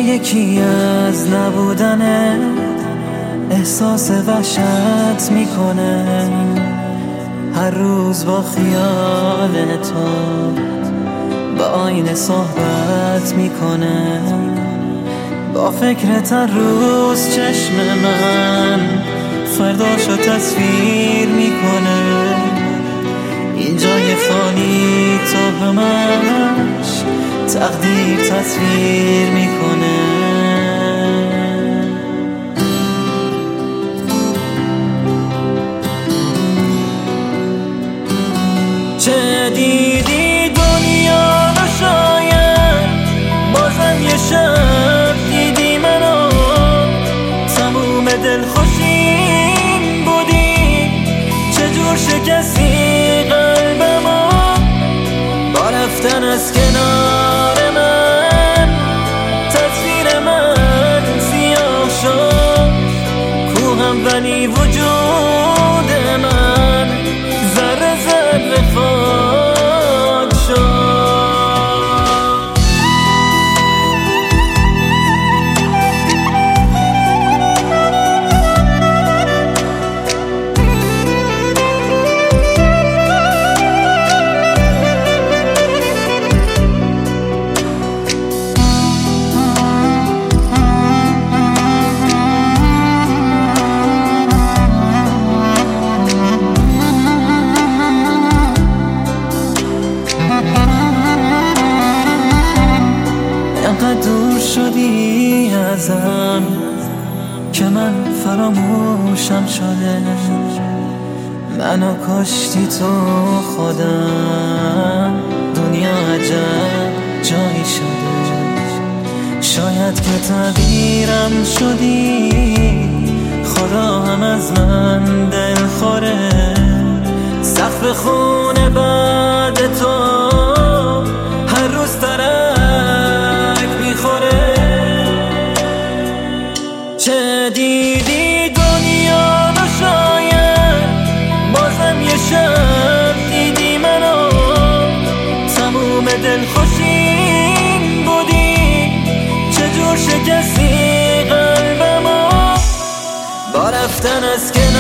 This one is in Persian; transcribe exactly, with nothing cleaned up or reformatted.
یکی از نبودن احساس وحشت میکنه، هر روز با خیال تو با آینه صحبت میکنه، با فکرت هر روز چشم من فرداشو تصویر میکنه. این جای خالی تو همش تقدیر تصویر میکنه. چه دیدی دنیا رو شاید بازم یه شب دیدی منو، تموم دلخوشیم بودی، چجور شکستی قلبمو با رفتن از کنار من. تصویر من سیاه شد کوهم ولی وجود من ذره ذره خاک شد. دور شدی ازم که من فراموشم شده، منو کشتی تو خودم، دنیا عجب جایی شده. شاید که تغییرم شدی، خدا هم از من دل خوره، سقف خونه بعد تو هر روز ترک میخوره. چه دیدی دنیا رو شاید بازم یه شب دیدی منو، تموم دلخوشیم بودی، چجور شکستی قلبمو با رفتن از کنار